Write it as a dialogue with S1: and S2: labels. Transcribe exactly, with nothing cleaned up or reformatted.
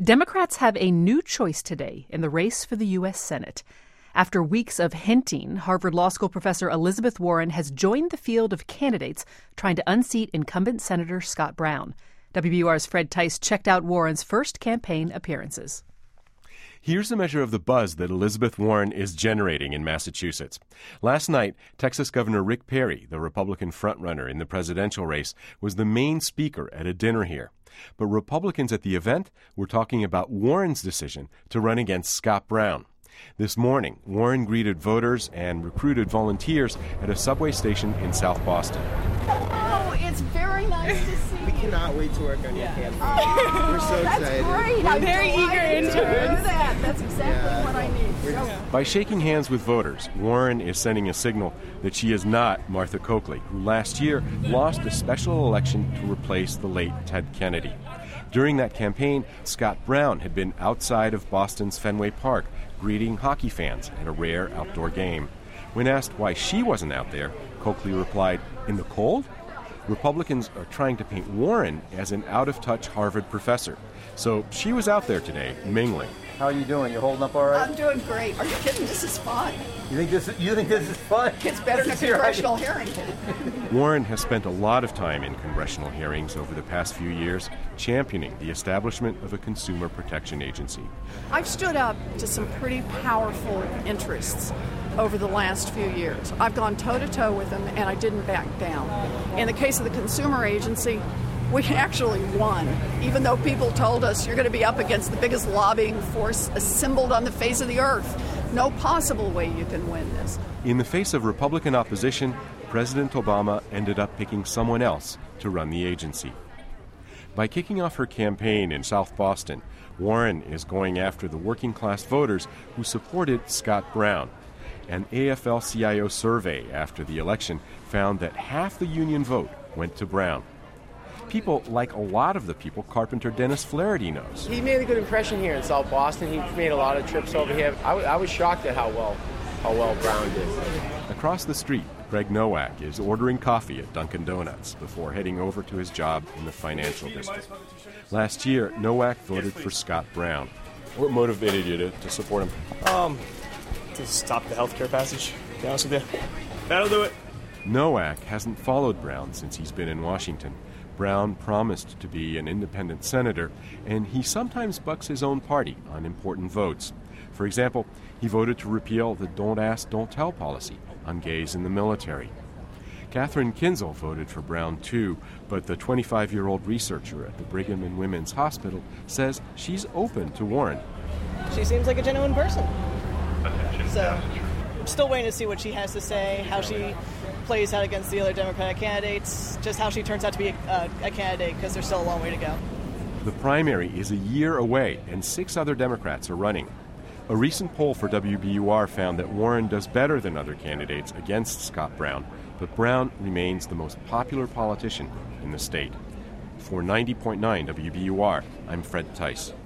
S1: Democrats have a new choice today in the race for the U S Senate. After weeks of hinting, Harvard Law School professor Elizabeth Warren has joined the field of candidates trying to unseat incumbent Senator Scott Brown. W B U R's Fred Tice checked out Warren's first campaign appearances.
S2: Here's a measure of the buzz that Elizabeth Warren is generating in Massachusetts. Last night, Texas Governor Rick Perry, the Republican frontrunner in the presidential race, was the main speaker at a dinner here. But Republicans at the event were talking about Warren's decision to run against Scott Brown. This morning, Warren greeted voters and recruited volunteers at a subway station in South Boston.
S3: Oh, it's very nice to see you.
S4: We cannot wait to work on your campaign.
S3: Oh,
S4: We're so
S3: that's
S4: excited.
S3: Great.
S5: We're
S3: I'm
S5: very eager interns.
S3: To hear that. That's exactly
S4: Yeah.
S3: what I need.
S4: Yeah.
S2: By shaking hands with voters, Warren is sending a signal that she is not Martha Coakley, who last year lost a special election to replace the late Ted Kennedy. During that campaign, Scott Brown had been outside of Boston's Fenway Park greeting hockey fans at a rare outdoor game. When asked why she wasn't out there, Coakley replied, "In the cold?" Republicans are trying to paint Warren as an out-of-touch Harvard professor. So she was out there today, mingling.
S6: How are you doing? You holding up all right?
S3: I'm doing great. Are you kidding? This is fun.
S6: You think this? You think this is fun?
S3: It's better than a congressional hearing.
S2: Warren has spent a lot of time in congressional hearings over the past few years, championing the establishment of a consumer protection agency.
S3: I've stood up to some pretty powerful interests over the last few years. I've gone toe-to-toe with them, and I didn't back down. In the case of the consumer agency, we actually won, even though people told us you're going to be up against the biggest lobbying force assembled on the face of the earth. No possible way you can win this.
S2: In the face of Republican opposition, President Obama ended up picking someone else to run the agency. By kicking off her campaign in South Boston, Warren is going after the working-class voters who supported Scott Brown. An A F L C I O survey after the election found that half the union vote went to Brown. People like a lot of the people Carpenter Dennis Flaherty knows.
S4: He made a good impression here in South Boston. He made a lot of trips over here. I, w- I was shocked at how well how well Brown did.
S2: Across the street, Greg Nowak is ordering coffee at Dunkin' Donuts before heading over to his job in the financial district. Last year, Nowak voted for Scott Brown. What motivated you to, to support him?
S7: Um, to stop the health care passage, to be honest with you. That'll do it.
S2: Nowak hasn't followed Brown since he's been in Washington. Brown promised to be an independent senator, and he sometimes bucks his own party on important votes. For example, he voted to repeal the Don't Ask, Don't Tell policy on gays in the military. Catherine Kinzel voted for Brown, too, but the twenty-five-year-old researcher at the Brigham and Women's Hospital says she's open to Warren.
S5: She seems like a genuine person. So, I'm still waiting to see what she has to say, how she plays out against the other Democratic candidates, just how she turns out to be a, a candidate, because there's still a long way to go.
S2: The primary is a year away, and six other Democrats are running. A recent poll for W B U R found that Warren does better than other candidates against Scott Brown, but Brown remains the most popular politician in the state. For ninety point nine W B U R, I'm Fred Tice.